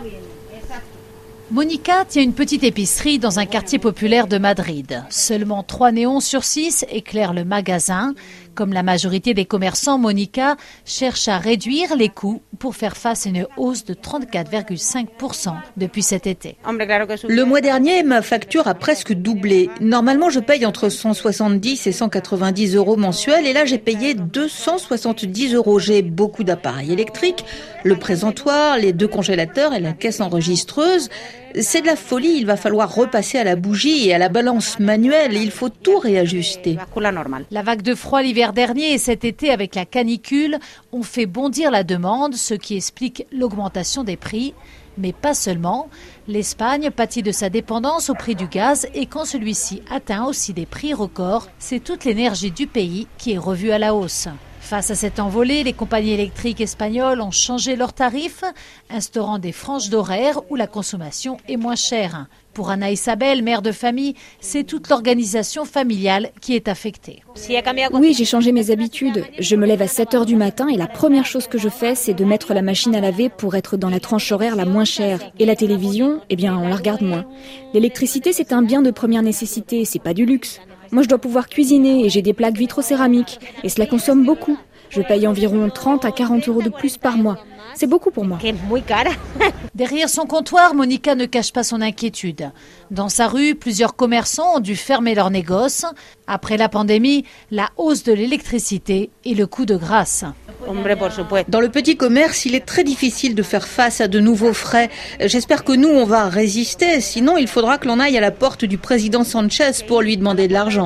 Monica tient une petite épicerie dans un quartier populaire de Madrid. Seulement 3 néons sur 6 éclairent le magasin. Comme la majorité des commerçants, Monica cherche à réduire les coûts pour faire face à une hausse de 34,5% depuis cet été. Le mois dernier, ma facture a presque doublé. Normalement, je paye entre 170 et 190 euros mensuels et là, j'ai payé 270 euros. J'ai beaucoup d'appareils électriques, le présentoir, les 2 congélateurs et la caisse enregistreuse. C'est de la folie, il va falloir repasser à la bougie et à la balance manuelle. Il faut tout réajuster. La vague de froid l'hiver dernier et cet été avec la canicule ont fait bondir la demande, ce qui explique l'augmentation des prix. Mais pas seulement. L'Espagne pâtit de sa dépendance au prix du gaz et quand celui-ci atteint aussi des prix records, c'est toute l'énergie du pays qui est revue à la hausse. Face à cette envolée, les compagnies électriques espagnoles ont changé leurs tarifs, instaurant des franges d'horaire où la consommation est moins chère. Pour Anna Isabel, mère de famille, c'est toute l'organisation familiale qui est affectée. Oui, j'ai changé mes habitudes. Je me lève à 7 heures du matin et la première chose que je fais, c'est de mettre la machine à laver pour être dans la tranche horaire la moins chère. Et la télévision, eh bien, on la regarde moins. L'électricité, c'est un bien de première nécessité, c'est pas du luxe. Moi, je dois pouvoir cuisiner et j'ai des plaques vitrocéramiques. Et cela consomme beaucoup. Je paye environ 30 à 40 euros de plus par mois. C'est beaucoup pour moi. Derrière son comptoir, Monica ne cache pas son inquiétude. Dans sa rue, plusieurs commerçants ont dû fermer leurs négoces. Après la pandémie, la hausse de l'électricité et le coût de grâce. Dans le petit commerce, il est très difficile de faire face à de nouveaux frais. J'espère que nous, on va résister. Sinon, il faudra que l'on aille à la porte du président Sanchez pour lui demander de l'argent.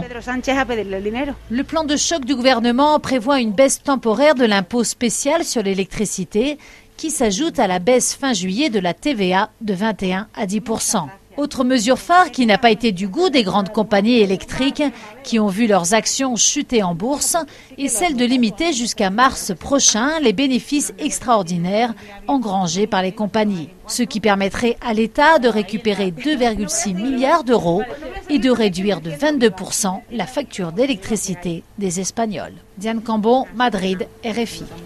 Le plan de choc du gouvernement prévoit une baisse temporaire de l'impôt spécial sur l'électricité qui s'ajoute à la baisse fin juillet de la TVA de 21 à 10%. Autre mesure phare qui n'a pas été du goût des grandes compagnies électriques qui ont vu leurs actions chuter en bourse est celle de limiter jusqu'à mars prochain les bénéfices extraordinaires engrangés par les compagnies. Ce qui permettrait à l'État de récupérer 2,6 milliards d'euros et de réduire de 22% la facture d'électricité des Espagnols. Diane Cambon, Madrid, RFI.